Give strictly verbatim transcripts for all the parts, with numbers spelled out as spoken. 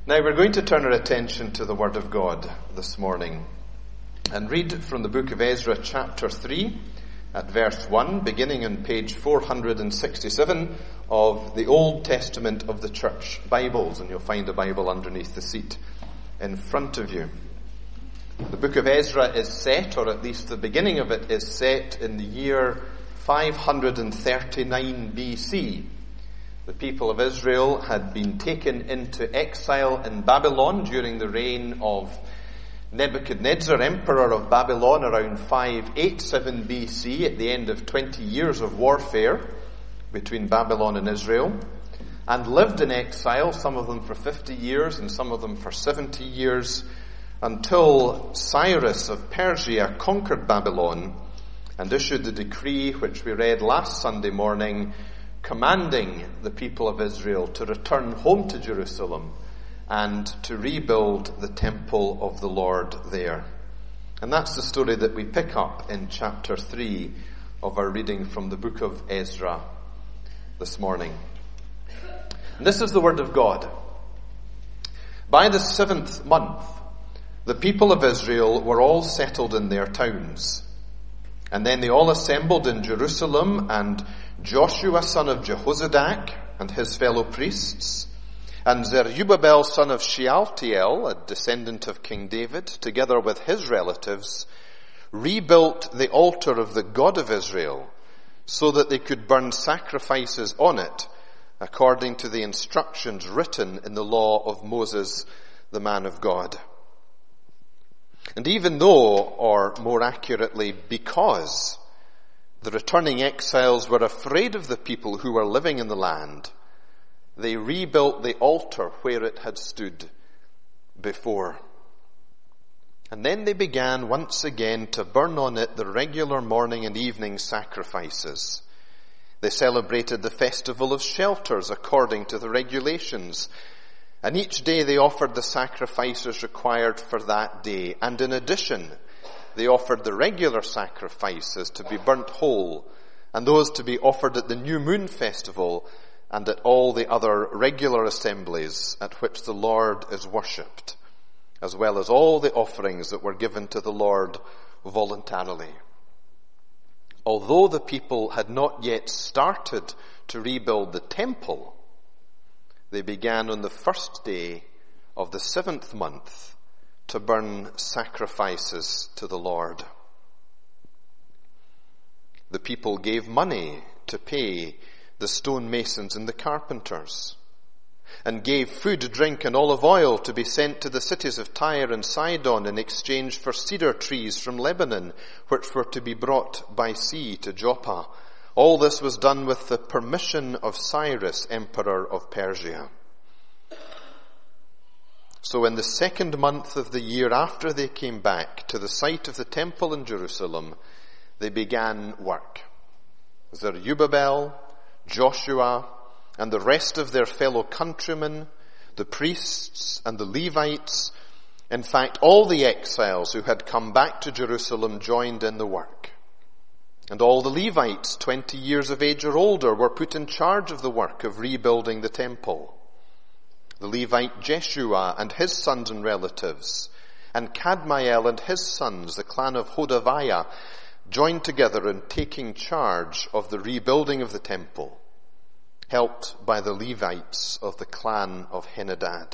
Now we're going to turn our attention to the Word of God this morning and read from the book of Ezra chapter three at verse one, beginning on page four hundred sixty-seven of the Old Testament of the Church Bibles, and you'll find a Bible underneath the seat in front of you. The book of Ezra is set, or at least the beginning of it is set, in the year five hundred thirty-nine B C. The people of Israel had been taken into exile in Babylon during the reign of Nebuchadnezzar, emperor of Babylon, around five eighty-seven B C, at the end of twenty years of warfare between Babylon and Israel, and lived in exile, some of them for fifty years and some of them for seventy years, until Cyrus of Persia conquered Babylon and issued the decree which we read last Sunday morning, commanding the people of Israel to return home to Jerusalem and to rebuild the temple of the Lord there. And that's the story that we pick up in chapter three of our reading from the book of Ezra this morning. And this is the word of God. By the seventh month, the people of Israel were all settled in their towns. And then they all assembled in Jerusalem, and Joshua son of Jehozadak and his fellow priests, and Zerubbabel son of Shealtiel, a descendant of King David, together with his relatives, rebuilt the altar of the God of Israel so that they could burn sacrifices on it according to the instructions written in the law of Moses, the man of God. And even though, or more accurately, because the returning exiles were afraid of the people who were living in the land, they rebuilt the altar where it had stood before. And then they began once again to burn on it the regular morning and evening sacrifices. They celebrated the festival of shelters according to the regulations, and each day they offered the sacrifices required for that day. And in addition, they offered the regular sacrifices to be burnt whole, and those to be offered at the New Moon Festival and at all the other regular assemblies at which the Lord is worshipped, as well as all the offerings that were given to the Lord voluntarily. Although the people had not yet started to rebuild the temple, they began on the first day of the seventh month to burn sacrifices to the Lord. The people gave money to pay the stonemasons and the carpenters, and gave food, drink, and olive oil to be sent to the cities of Tyre and Sidon in exchange for cedar trees from Lebanon, which were to be brought by sea to Joppa. All this was done with the permission of Cyrus, emperor of Persia. So in the second month of the year after they came back to the site of the temple in Jerusalem, they began work. Zerubbabel, Joshua, and the rest of their fellow countrymen, the priests and the Levites, in fact all the exiles who had come back to Jerusalem, joined in the work. And all the Levites, twenty years of age or older, were put in charge of the work of rebuilding the temple. The Levite Jeshua and his sons and relatives, and Kadmiel and his sons, the clan of Hodaviah, joined together in taking charge of the rebuilding of the temple, helped by the Levites of the clan of Henadad.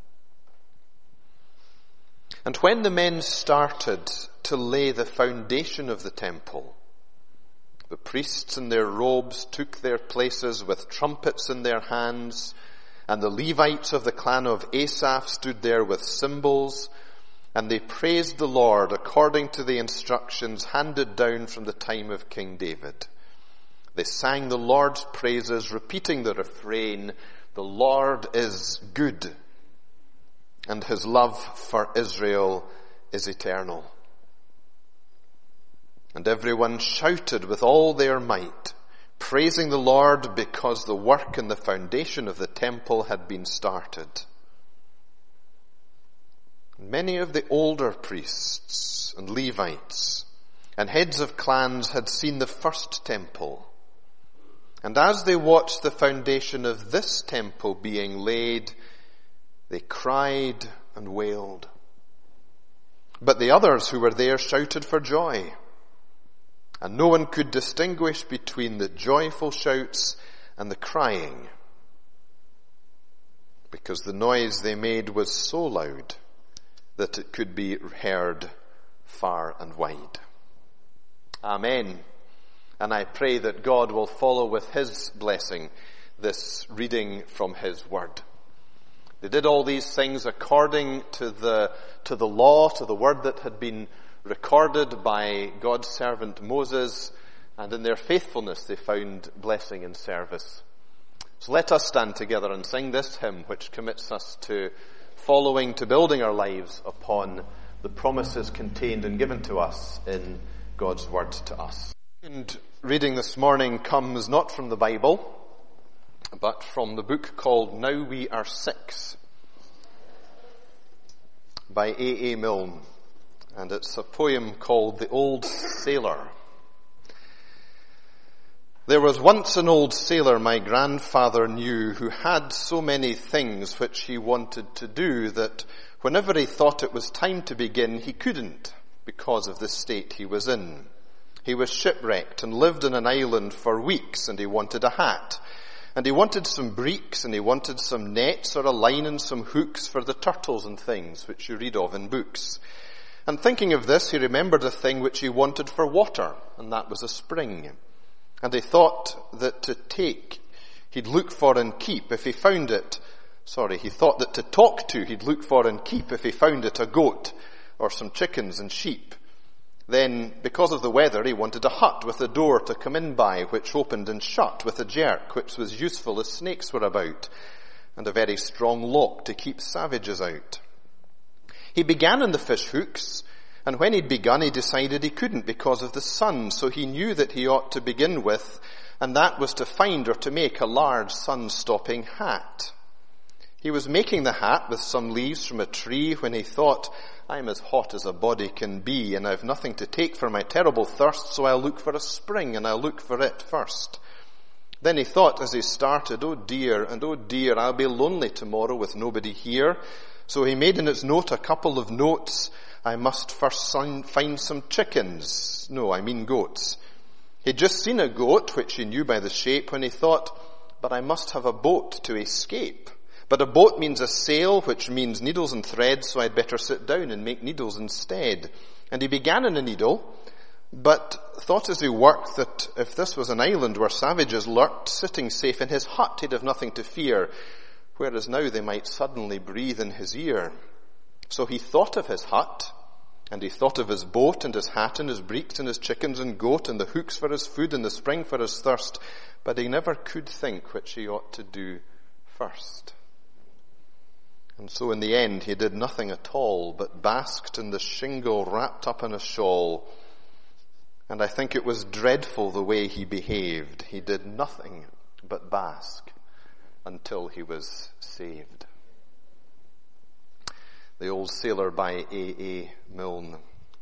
And when the men started to lay the foundation of the temple, the priests in their robes took their places with trumpets in their hands, and the Levites of the clan of Asaph stood there with cymbals, and they praised the Lord according to the instructions handed down from the time of King David. They sang the Lord's praises, repeating the refrain, "The Lord is good, and his love for Israel is eternal." And everyone shouted with all their might, praising the Lord because the work and the foundation of the temple had been started. Many of the older priests and Levites and heads of clans had seen the first temple. And as they watched the foundation of this temple being laid, They cried and wailed. But the others who were there shouted for joy. And no one could distinguish between the joyful shouts and the crying, because the noise they made was so loud that it could be heard far and wide. Amen. And I pray that God will follow with his blessing this reading from his word. They did all these things according to the, to the law, to the word that had been recorded by God's servant Moses, and in their faithfulness they found blessing and service. So let us stand together and sing this hymn which commits us to following, to building our lives upon the promises contained and given to us in God's word to us. And reading this morning comes not from the Bible, but from the book called Now We Are Six by A A Milne. And it's a poem called The Old Sailor. There was once an old sailor my grandfather knew, who had so many things which he wanted to do that whenever he thought it was time to begin, he couldn't because of the state he was in. He was shipwrecked and lived in an island for weeks, and he wanted a hat. And he wanted some breeks, and he wanted some nets or a line and some hooks for the turtles and things which you read of in books. And thinking of this, he remembered a thing which he wanted for water, and that was a spring. And he thought that to take, he'd look for and keep if he found it. Sorry, he thought that to talk to, he'd look for and keep if he found it a goat or some chickens and sheep. Then, because of the weather, he wanted a hut with a door to come in by, which opened and shut with a jerk, which was useful as snakes were about, and a very strong lock to keep savages out. He began in the fish hooks, and when he'd begun, he decided he couldn't because of the sun, so he knew that he ought to begin with, and that was to find or to make a large sun-stopping hat. He was making the hat with some leaves from a tree when he thought, I'm as hot as a body can be, and I've nothing to take for my terrible thirst, so I'll look for a spring, and I'll look for it first. Then he thought as he started, oh dear, and oh dear, I'll be lonely tomorrow with nobody here. So he made in his note a couple of notes. I must first find some chickens. No, I mean goats. He'd just seen a goat, which he knew by the shape, when he thought, but I must have a boat to escape. But a boat means a sail, which means needles and thread, so I'd better sit down and make needles instead. And he began in a needle, but thought as he worked that if this was an island where savages lurked, sitting safe in his hut, he'd have nothing to fear, whereas now they might suddenly breathe in his ear. So he thought of his hut, and he thought of his boat, and his hat, and his breeks, and his chickens and goat, and the hooks for his food, and the spring for his thirst, but he never could think which he ought to do first. And so in the end he did nothing at all, but basked in the shingle wrapped up in a shawl. And I think it was dreadful the way he behaved. He did nothing but bask until he was saved. The Old Sailor by A A Milne.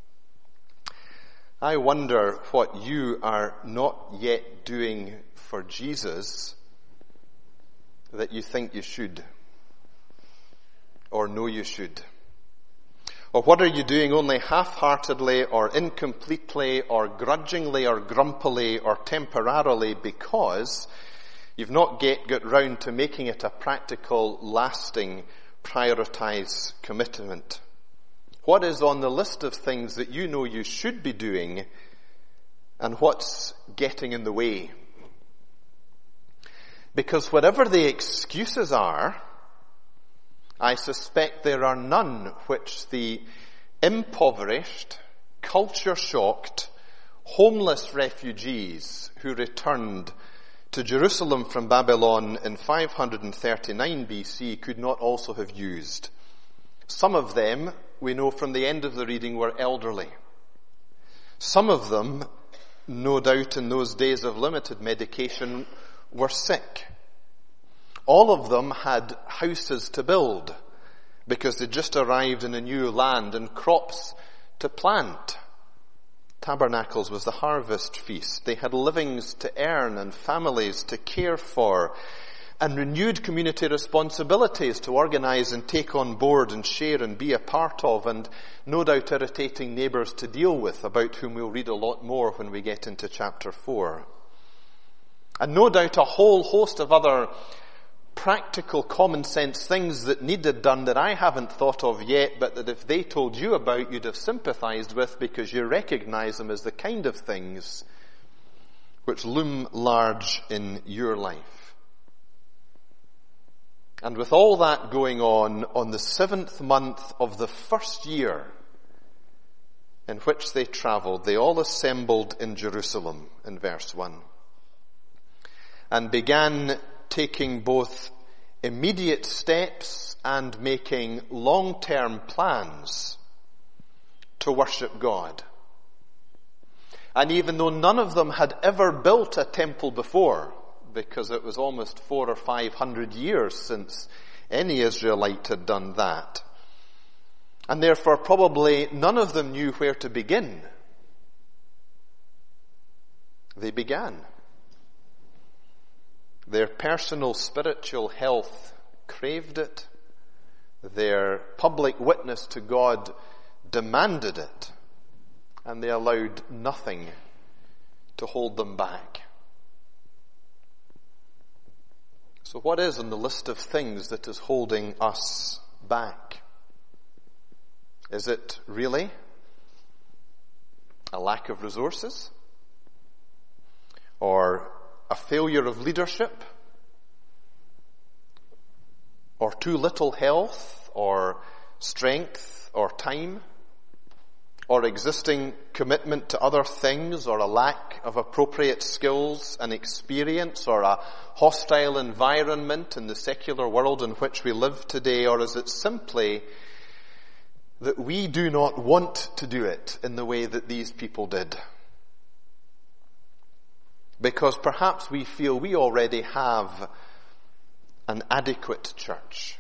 I wonder what you are not yet doing for Jesus that you think you should, or know you should. Or what are you doing only half-heartedly or incompletely or grudgingly or grumpily or temporarily because you've not yet got round to making it a practical, lasting, prioritized commitment? What is on the list of things that you know you should be doing, and what's getting in the way? Because whatever the excuses are, I suspect there are none which the impoverished, culture-shocked, homeless refugees who returned to Jerusalem from Babylon in five hundred thirty-nine B C could not also have used. Some of them, we know from the end of the reading, were elderly. Some of them, no doubt in those days of limited medication, were sick. All of them had houses to build because they just arrived in a new land and crops to plant. Tabernacles was the harvest feast. They had livings to earn and families to care for. and renewed community responsibilities to organise and take on board and share and be a part of, and no doubt irritating neighbours to deal with, about whom we'll read a lot more when we get into chapter four. And no doubt a whole host of other practical, common sense things that needed done that I haven't thought of yet, but that if they told you about, you'd have sympathised with, because you recognise them as the kind of things which loom large in your life. And with all that going on, on the seventh month of the first year in which they travelled, they all assembled in Jerusalem, in verse one, and began taking both immediate steps and making long-term plans to worship God. And even though none of them had ever built a temple before, because it was almost four or five hundred years since any Israelite had done that, and therefore probably none of them knew where to begin, they began. Their personal spiritual health craved it. Their public witness to God demanded it. And they allowed nothing to hold them back. So what is on the list of things that is holding us back? Is it really a lack of resources? Or a failure of leadership? Or too little health, or strength, or time? Or existing commitment to other things, or a lack of appropriate skills and experience, or a hostile environment in the secular world in which we live today? Or is it simply that we do not want to do it in the way that these people did? Because perhaps we feel we already have an adequate church.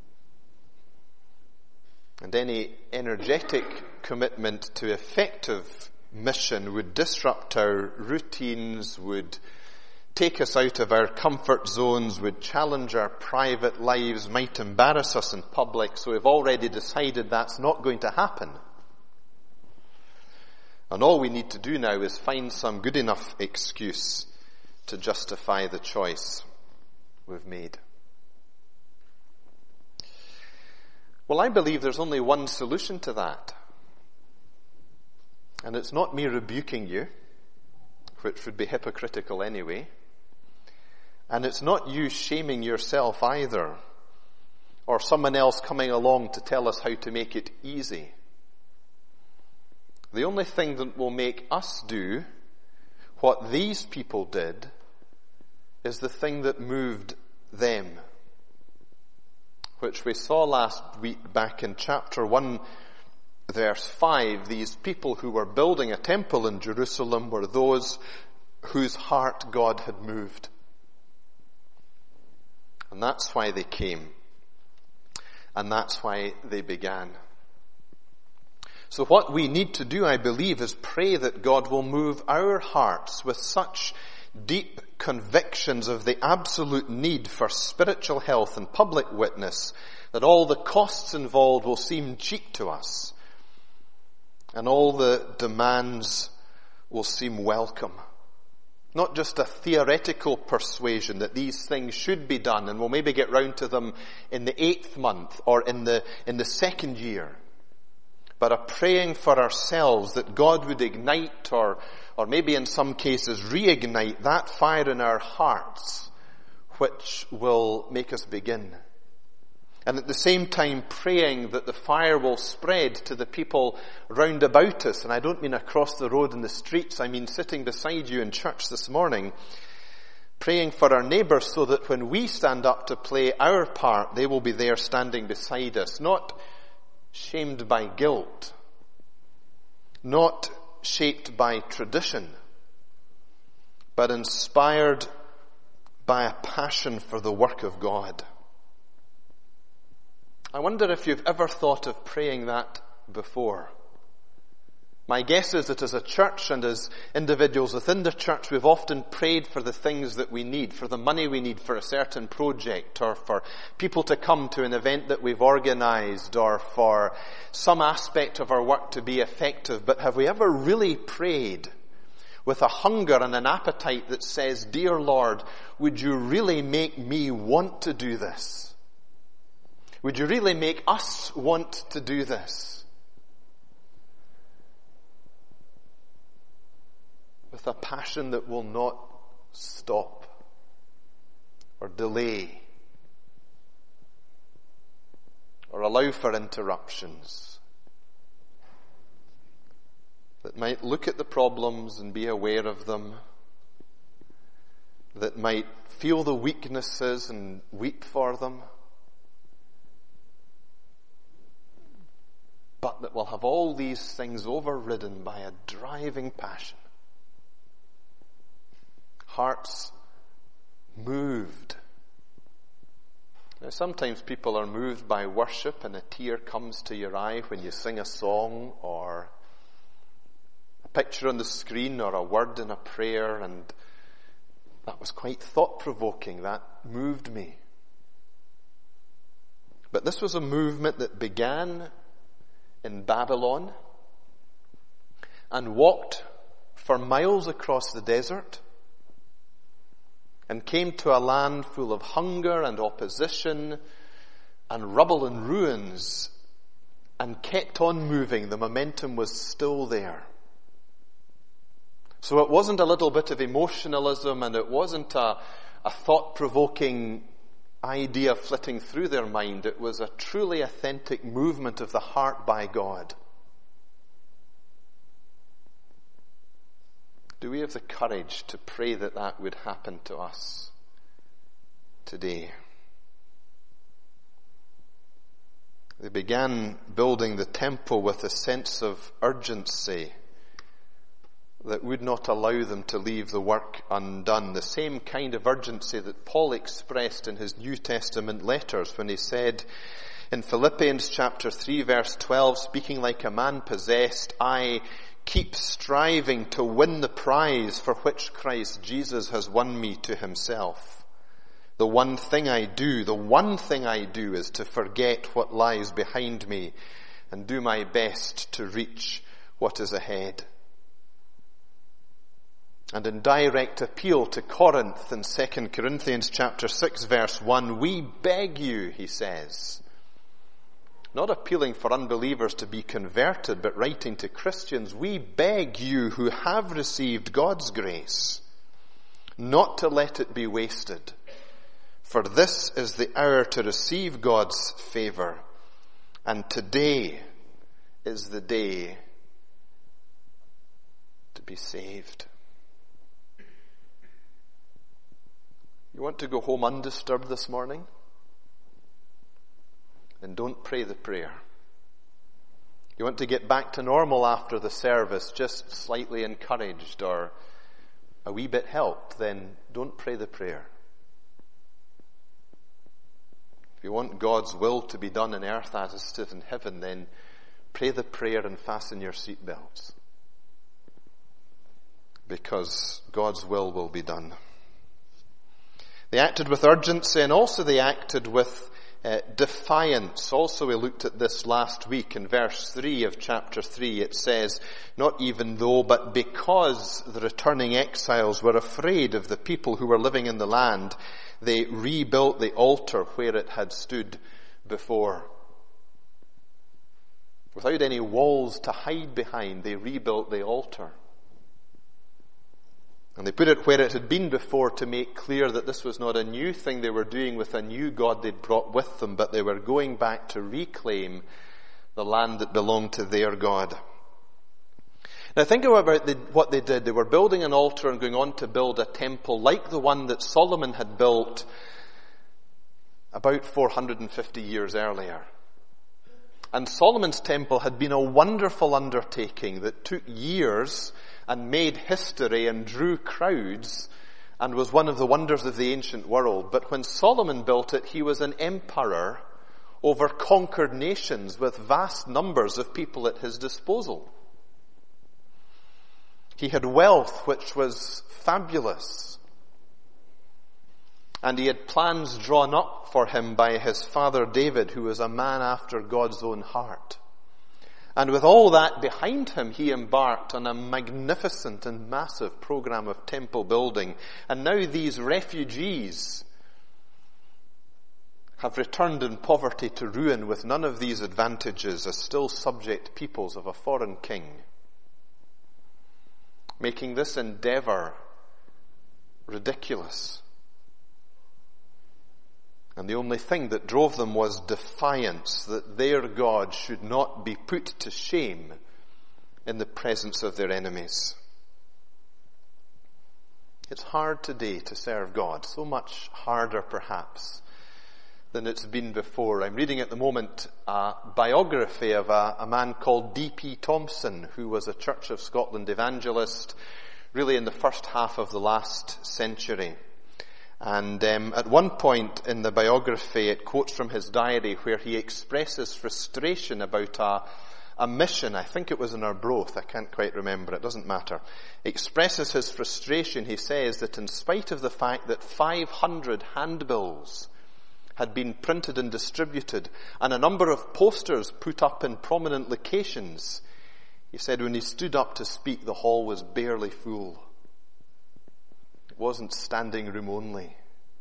And any energetic commitment to effective mission would disrupt our routines, would take us out of our comfort zones, would challenge our private lives, might embarrass us in public. So we've already decided that's not going to happen. And all we need to do now is find some good enough excuse to justify the choice we've made. Well, I believe there's only one solution to that. And it's not me rebuking you, which would be hypocritical anyway. And it's not you shaming yourself either, or someone else coming along to tell us how to make it easy. The only thing that will make us do what these people did is the thing that moved them, which we saw last week back in chapter one, verse five. These people who were building a temple in Jerusalem were those whose heart God had moved. And that's why they came. And that's why they began. So what we need to do, I believe, is pray that God will move our hearts with such deep convictions of the absolute need for spiritual health and public witness that all the costs involved will seem cheap to us, and all the demands will seem welcome. Not just a theoretical persuasion that these things should be done and we'll maybe get round to them in the eighth month or in the in the second year, but a praying for ourselves that God would ignite or or maybe in some cases reignite that fire in our hearts which will make us begin. And at the same time praying that the fire will spread to the people round about us. And I don't mean across the road in the streets, I mean sitting beside you in church this morning. Praying for our neighbours so that when we stand up to play our part, they will be there standing beside us. Not shamed by guilt. Not shaped by tradition. But inspired by a passion for the work of God. I wonder if you've ever thought of praying that before. My guess is that as a church and as individuals within the church, we've often prayed for the things that we need, for the money we need for a certain project, or for people to come to an event that we've organized, or for some aspect of our work to be effective. But have we ever really prayed with a hunger and an appetite that says, "Dear Lord, would you really make me want to do this? Would you really make us want to do this?" With a passion that will not stop or delay or allow for interruptions, that might look at the problems and be aware of them, that might feel the weaknesses and weep for them, but that will have all these things overridden by a driving passion. Hearts moved. Now, sometimes people are moved by worship and a tear comes to your eye when you sing a song, or a picture on the screen, or a word in a prayer, and that was quite thought-provoking. That moved me. But this was a movement that began in Babylon and walked for miles across the desert, and came to a land full of hunger and opposition and rubble and ruins, and kept on moving. The momentum was still there. So it wasn't a little bit of emotionalism, and it wasn't a, a thought-provoking idea flitting through their mind. It was a truly authentic movement of the heart by God. Do we have the courage to pray that that would happen to us today? They began building the temple with a sense of urgency that would not allow them to leave the work undone. The same kind of urgency that Paul expressed in his New Testament letters when he said in Philippians chapter three verse twelve, speaking like a man possessed, "I keep striving to win the prize for which Christ Jesus has won me to himself. The one thing I do, the one thing I do is to forget what lies behind me and do my best to reach what is ahead." And in direct appeal to Corinth in Second Corinthians chapter six verse one, "We beg you," he says, not appealing for unbelievers to be converted, but writing to Christians, "We beg you who have received God's grace, not to let it be wasted. For this is the hour to receive God's favor, and today is the day to be saved." You want to go home undisturbed this morning? Then don't pray the prayer. You want to get back to normal after the service, just slightly encouraged or a wee bit helped, then don't pray the prayer. If you want God's will to be done on earth as it is in heaven, then pray the prayer and fasten your seatbelts, because God's will will be done. They acted with urgency, and also they acted with uh, defiance. Also, we looked at this last week in verse three of chapter three. It says, "Not even though, but because the returning exiles were afraid of the people who were living in the land, they rebuilt the altar where it had stood before." Without any walls to hide behind, they rebuilt the altar. And they put it where it had been before to make clear that this was not a new thing they were doing with a new God they'd brought with them, but they were going back to reclaim the land that belonged to their God. Now think about the, what they did. They were building an altar and going on to build a temple like the one that Solomon had built about four hundred fifty years earlier. And Solomon's temple had been a wonderful undertaking that took years and made history and drew crowds and was one of the wonders of the ancient world. But when Solomon built it, he was an emperor over conquered nations with vast numbers of people at his disposal. He had wealth which was fabulous. And he had plans drawn up for him by his father David, who was a man after God's own heart. And with all that behind him, he embarked on a magnificent and massive program of temple building. And now these refugees have returned in poverty to ruin with none of these advantages as still subject peoples of a foreign king, making this endeavor ridiculous. And the only thing that drove them was defiance that their God should not be put to shame in the presence of their enemies. It's hard today to serve God, so much harder perhaps than it's been before. I'm reading at the moment a biography of a, a man called D P Thompson, who was a Church of Scotland evangelist, really in the first half of the last century. And um, at one point in the biography, it quotes from his diary where he expresses frustration about a, a mission. I think it was in Arbroath. I can't quite remember. It doesn't matter. Expresses his frustration. He says that in spite of the fact that five hundred handbills had been printed and distributed and a number of posters put up in prominent locations, he said when he stood up to speak, the hall was barely full. It wasn't standing room only.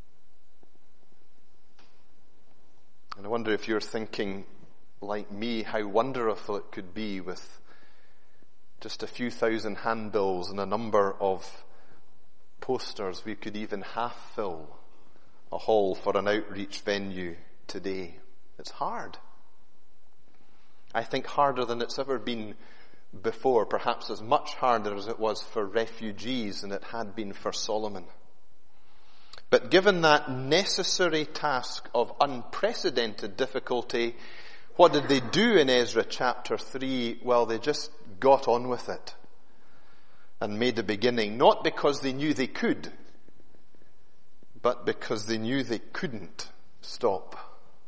And I wonder if you're thinking, like me, how wonderful it could be with just a few thousand handbills and a number of posters. We could even half fill a hall for an outreach venue today. It's hard. I think harder than it's ever been before, perhaps as much harder as it was for refugees and it had been for Solomon. But given that necessary task of unprecedented difficulty, what did they do in Ezra chapter three? Well, they just got on with it and made a beginning, not because they knew they could, but because they knew they couldn't stop.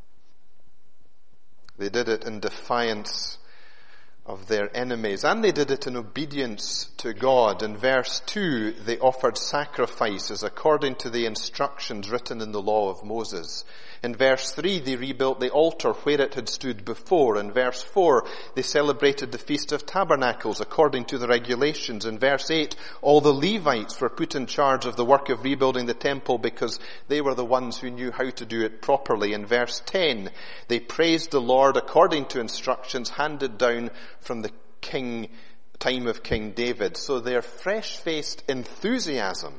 They did it in defiance of their enemies, and they did it in obedience to God. In verse two, they offered sacrifices according to the instructions written in the law of Moses. In verse three, they rebuilt the altar where it had stood before. In verse four, they celebrated the Feast of Tabernacles according to the regulations. In verse eight, all the Levites were put in charge of the work of rebuilding the temple because they were the ones who knew how to do it properly. In verse ten, they praised the Lord according to instructions handed down from the king, time of King David. So their fresh-faced enthusiasm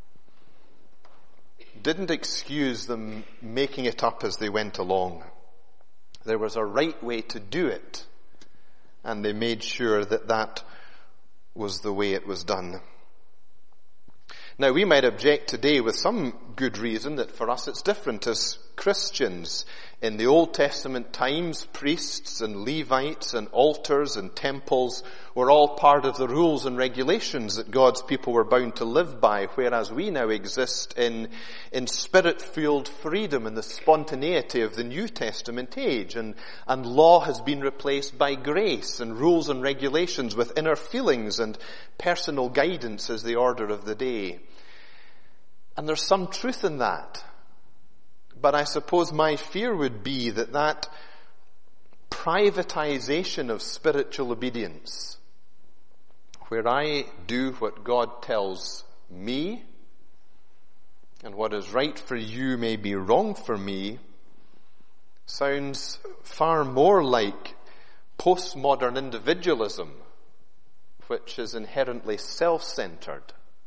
didn't excuse them making it up as they went along. There was a right way to do it, and they made sure that that was the way it was done. Now, we might object today with some good reason that for us it's different as Christians. In the Old Testament times, priests and Levites and altars and temples were all part of the rules and regulations that God's people were bound to live by, whereas we now exist in, in spirit-fueled freedom and the spontaneity of the New Testament age. And, and law has been replaced by grace, and rules and regulations with inner feelings and personal guidance as the order of the day. And there's some truth in that. But I suppose my fear would be that that privatization of spiritual obedience, where I do what God tells me, and what is right for you may be wrong for me, sounds far more like postmodern individualism, which is inherently self-centered,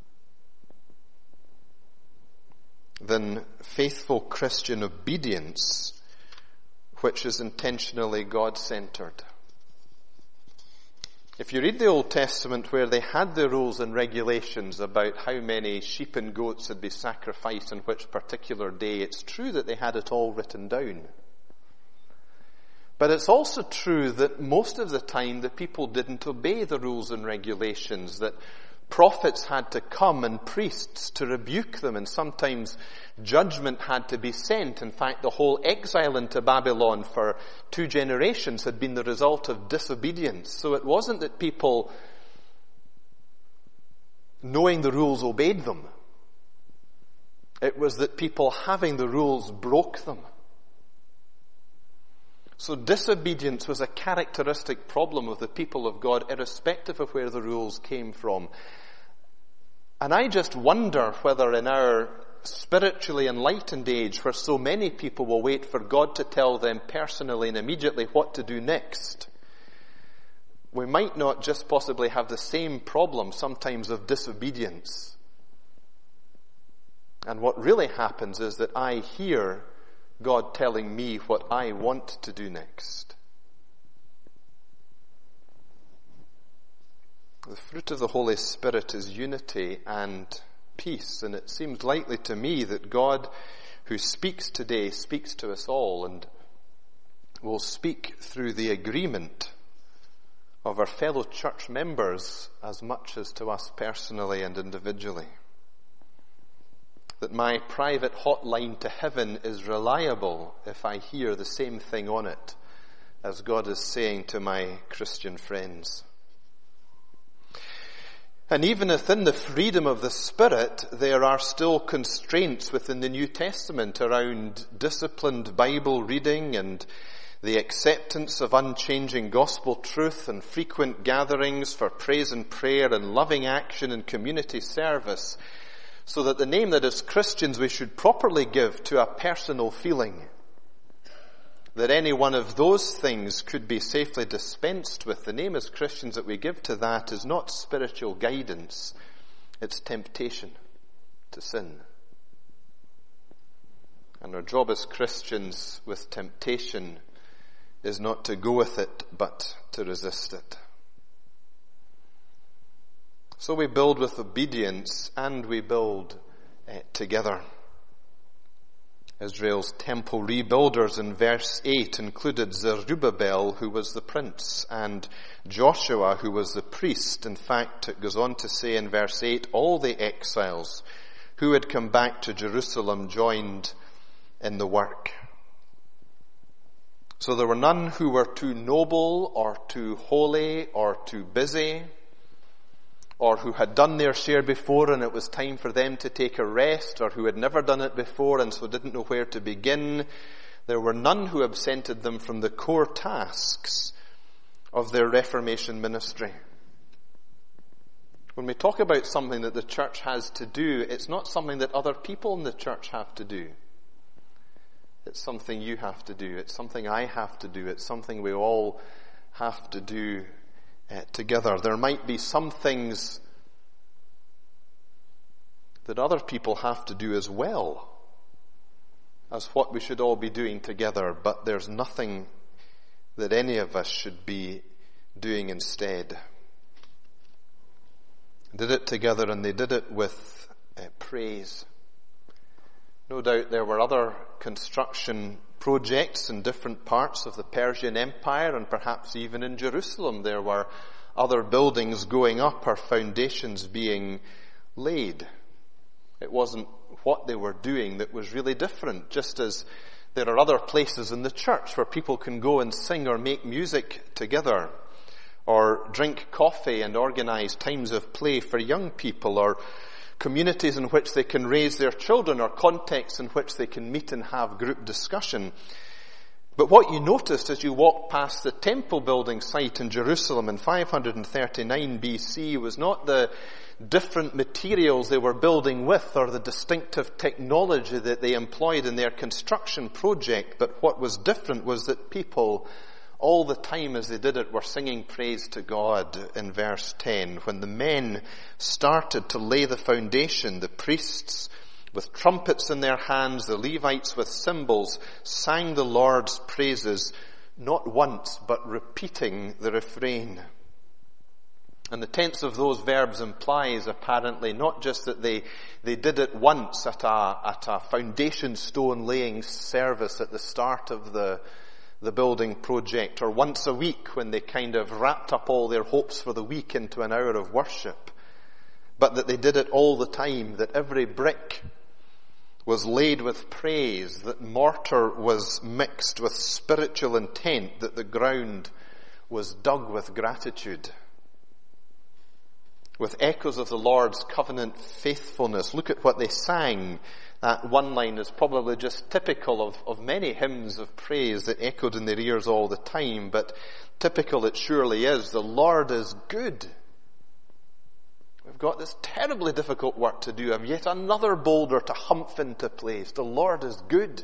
than faithful Christian obedience, which is intentionally God-centered. If you read the Old Testament where they had the rules and regulations about how many sheep and goats would be sacrificed on which particular day, it's true that they had it all written down. But it's also true that most of the time the people didn't obey the rules and regulations, that prophets had to come and priests to rebuke them, and sometimes judgment had to be sent. In fact, the whole exile into Babylon for two generations had been the result of disobedience. So it wasn't that people knowing the rules obeyed them. It was that people having the rules broke them. So disobedience was a characteristic problem of the people of God, irrespective of where the rules came from. And I just wonder whether in our spiritually enlightened age, where so many people will wait for God to tell them personally and immediately what to do next, we might not just possibly have the same problem sometimes of disobedience. And what really happens is that I hear God telling me what I want to do next. The fruit of the Holy Spirit is unity and peace, and it seems likely to me that God, who speaks today, speaks to us all and will speak through the agreement of our fellow church members as much as to us personally and individually. That my private hotline to heaven is reliable if I hear the same thing on it as God is saying to my Christian friends. And even within the freedom of the Spirit, there are still constraints within the New Testament around disciplined Bible reading and the acceptance of unchanging gospel truth and frequent gatherings for praise and prayer and loving action and community service, so that the name that as Christians we should properly give to a personal feeling, that any one of those things could be safely dispensed with. The name as Christians that we give to that is not spiritual guidance, it's temptation to sin. And our job as Christians with temptation is not to go with it, but to resist it. So we build with obedience and we build uh, together. Israel's temple rebuilders in verse eight included Zerubbabel, who was the prince, and Joshua, who was the priest. In fact, it goes on to say in verse eight, all the exiles who had come back to Jerusalem joined in the work. So there were none who were too noble or too holy or too busy, or who had done their share before and it was time for them to take a rest, or who had never done it before and so didn't know where to begin. There were none who absented them from the core tasks of their Reformation ministry. When we talk about something that the church has to do, it's not something that other people in the church have to do. It's something you have to do. It's something I have to do. It's something we all have to do Uh, together. There might be some things that other people have to do as well as what we should all be doing together, but there's nothing that any of us should be doing instead. They did it together, and they did it with uh, praise. No doubt there were other construction projects in different parts of the Persian Empire, and perhaps even in Jerusalem there were other buildings going up or foundations being laid. It wasn't what they were doing that was really different, just as there are other places in the church where people can go and sing or make music together, or drink coffee and organize times of play for young people, or communities in which they can raise their children, or contexts in which they can meet and have group discussion. But what you noticed as you walked past the temple building site in Jerusalem in five thirty-nine B C was not the different materials they were building with or the distinctive technology that they employed in their construction project, but what was different was that people all the time as they did it were singing praise to God. In verse ten, when the men started to lay the foundation, the priests with trumpets in their hands, the Levites with cymbals, sang the Lord's praises, not once, but repeating the refrain. And the tense of those verbs implies apparently not just that they, they did it once at a, at a foundation stone laying service at the start of the the building project, or once a week when they kind of wrapped up all their hopes for the week into an hour of worship, but that they did it all the time, that every brick was laid with praise, that mortar was mixed with spiritual intent, that the ground was dug with gratitude. with echoes of the Lord's covenant faithfulness. Look at what they sang. That one line is probably just typical of, of many hymns of praise that echoed in their ears all the time, but typical it surely is. The Lord is good. We've got this terribly difficult work to do, and yet another boulder to humph into place. The Lord is good.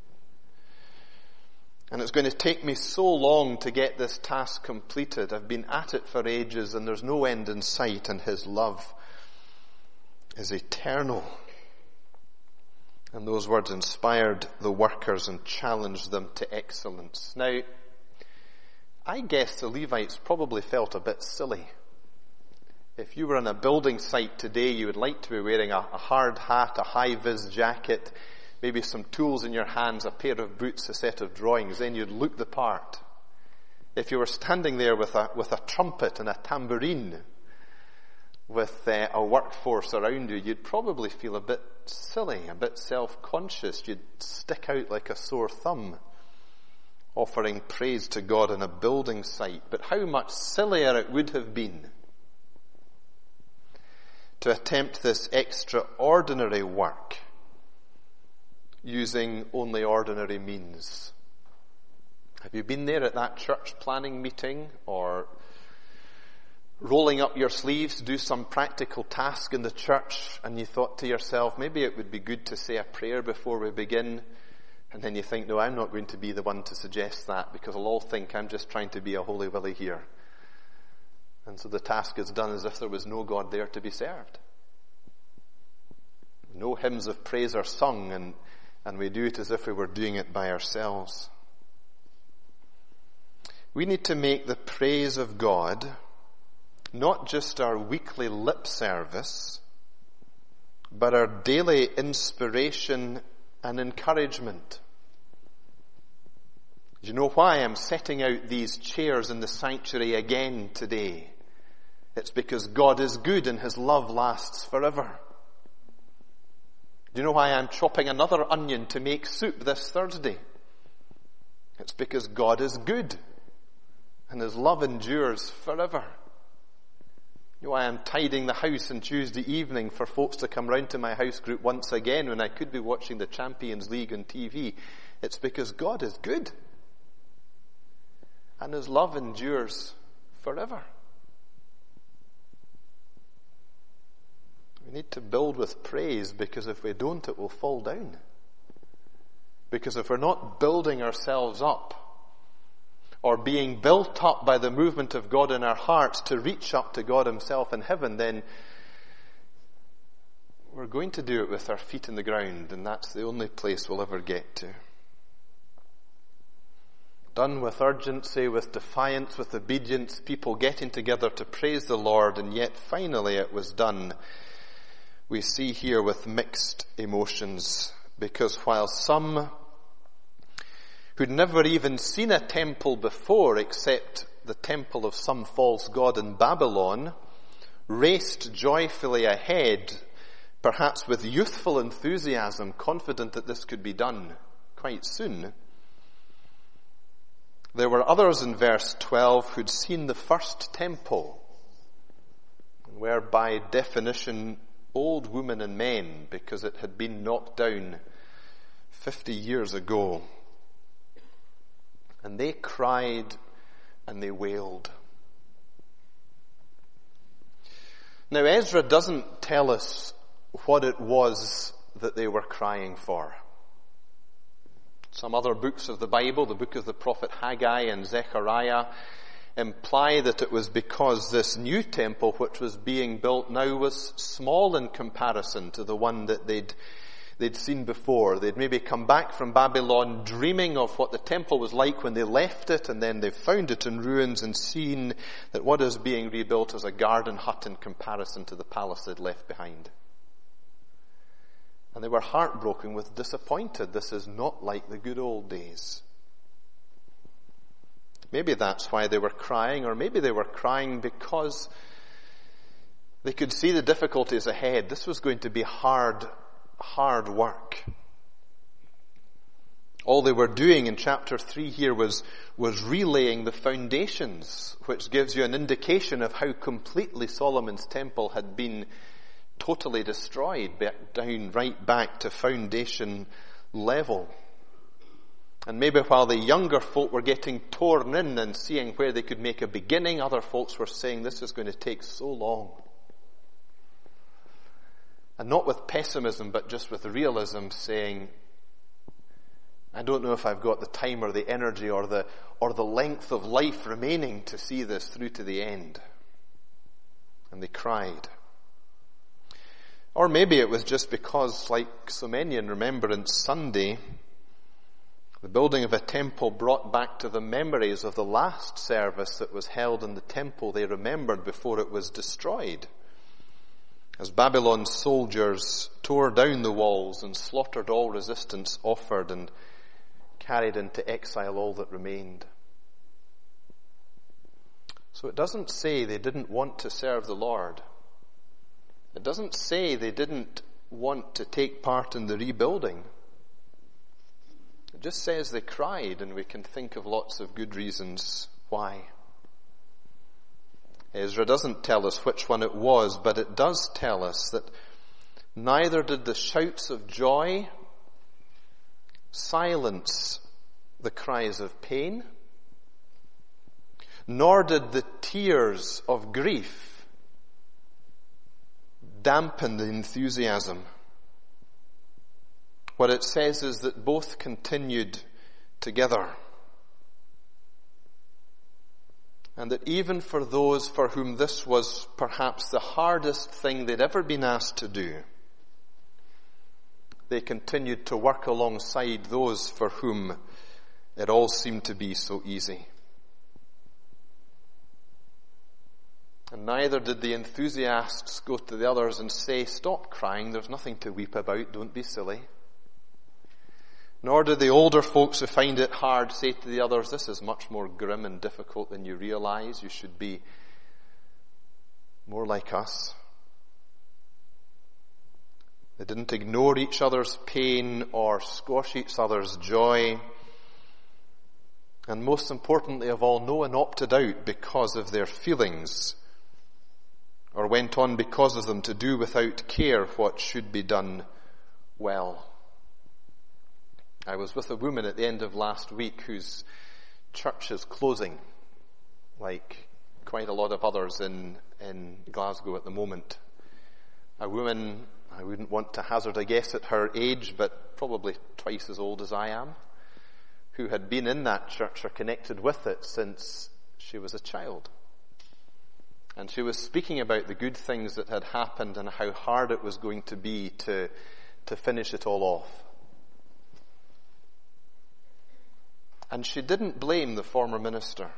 And it's going to take me so long to get this task completed. I've been at it for ages, and there's no end in sight, and His love is eternal. And those words inspired the workers and challenged them to excellence. Now, I guess the Levites probably felt a bit silly. If you were on a building site today, you would like to be wearing a, a hard hat, a high-vis jacket, maybe some tools in your hands, a pair of boots, a set of drawings, then you'd look the part. If you were standing there with a, with a trumpet and a tambourine, with uh, a workforce around you, you'd probably feel a bit silly, a bit self-conscious. You'd stick out like a sore thumb, offering praise to God on a building site. But how much sillier it would have been to attempt this extraordinary work using only ordinary means. Have you been there at that church planning meeting, or rolling up your sleeves to do some practical task in the church, and you thought to yourself, maybe it would be good to say a prayer before we begin, and then you think, no, I'm not going to be the one to suggest that, because they'll all think I'm just trying to be a holy willy here. And so the task is done as if there was no God there to be served. No hymns of praise are sung, and, and we do it as if we were doing it by ourselves. We need to make the praise of God not just our weekly lip service, but our daily inspiration and encouragement. Do you know why I'm setting out these chairs in the sanctuary again today? It's because God is good and His love lasts forever. Do you know why I'm chopping another onion to make soup this Thursday? It's because God is good and His love endures forever. You know why I'm tidying the house on Tuesday evening for folks to come round to my house group once again when I could be watching the Champions League on T V? It's because God is good and His love endures forever. We need to build with praise, because if we don't, it will fall down. Because if we're not building ourselves up, or being built up by the movement of God in our hearts to reach up to God Himself in heaven, then we're going to do it with our feet in the ground, and that's the only place we'll ever get to. Done with urgency, with defiance, with obedience, people getting together to praise the Lord, and yet finally it was done. We see here with mixed emotions, because while some who'd never even seen a temple before except the temple of some false god in Babylon, raced joyfully ahead, perhaps with youthful enthusiasm, confident that this could be done quite soon, there were others in verse twelve who'd seen the first temple, and were by definition old women and men, because it had been knocked down fifty years ago. And they cried and they wailed. Now, Ezra doesn't tell us what it was that they were crying for. Some other books of the Bible, the book of the prophet Haggai and Zechariah, imply that it was because this new temple which was being built now was small in comparison to the one that they'd they'd seen before. They'd maybe come back from Babylon dreaming of what the temple was like when they left it, and then they found it in ruins and seen that what is being rebuilt is a garden hut in comparison to the palace they'd left behind. And they were heartbroken, with disappointed. This is not like the good old days. Maybe that's why they were crying, or maybe they were crying because they could see the difficulties ahead. This was going to be hard, hard work. All they were doing in chapter three here was, was relaying the foundations, which gives you an indication of how completely Solomon's temple had been totally destroyed, back down, right back to foundation level. And maybe while the younger folk were getting torn in and seeing where they could make a beginning, other folks were saying this is going to take so long. And not with pessimism, but just with realism, saying, I don't know if I've got the time or the energy or the, or the length of life remaining to see this through to the end. And they cried. Or maybe it was just because, like so many in Remembrance Sunday, the building of a temple brought back to the memories of the last service that was held in the temple they remembered before it was destroyed. As Babylon's soldiers tore down the walls and slaughtered all resistance offered and carried into exile all that remained. So it doesn't say they didn't want to serve the Lord. It doesn't say they didn't want to take part in the rebuilding. It just says they cried, and we can think of lots of good reasons why. Ezra doesn't tell us which one it was, but it does tell us that neither did the shouts of joy silence the cries of pain, nor did the tears of grief dampen the enthusiasm. What it says is that both continued together. And that even for those for whom this was perhaps the hardest thing they'd ever been asked to do, they continued to work alongside those for whom it all seemed to be so easy. And neither did the enthusiasts go to the others and say, stop crying, there's nothing to weep about, don't be silly. Nor did the older folks who find it hard say to the others, this is much more grim and difficult than you realize, you should be more like us. They didn't ignore each other's pain or squash each other's joy. And most importantly of all, no one opted out because of their feelings or went on because of them to do without care what should be done well. I was with a woman at the end of last week whose church is closing, like quite a lot of others in, in Glasgow at the moment. A woman, I wouldn't want to hazard a guess at her age, but probably twice as old as I am, who had been in that church or connected with it since she was a child. And she was speaking about the good things that had happened and how hard it was going to be to, to finish it all off. And she didn't blame the former minister.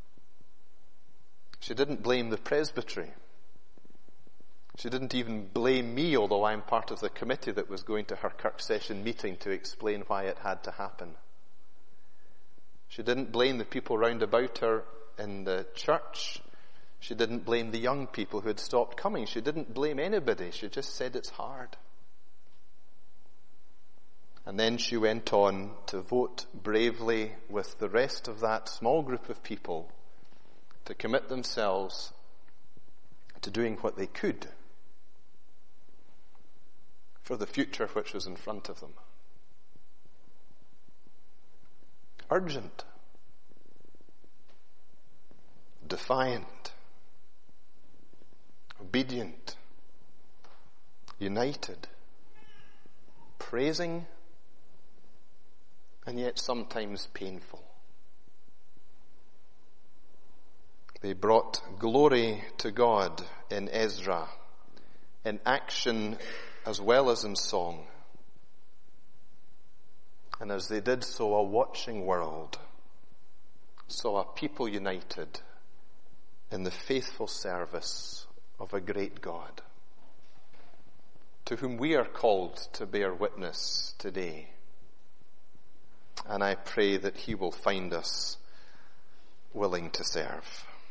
She didn't blame the presbytery. She didn't even blame me, although I'm part of the committee that was going to her Kirk session meeting to explain why it had to happen. She didn't blame the people round about her in the church. She didn't blame the young people who had stopped coming. She didn't blame anybody. She just said it's hard. And then she went on to vote bravely with the rest of that small group of people to commit themselves to doing what they could for the future which was in front of them. Urgent, defiant, obedient, united, praising, and yet sometimes painful. They brought glory to God in Ezra, in action as well as in song. And as they did so, a watching world saw a people united in the faithful service of a great God, to whom we are called to bear witness today. And I pray that he will find us willing to serve.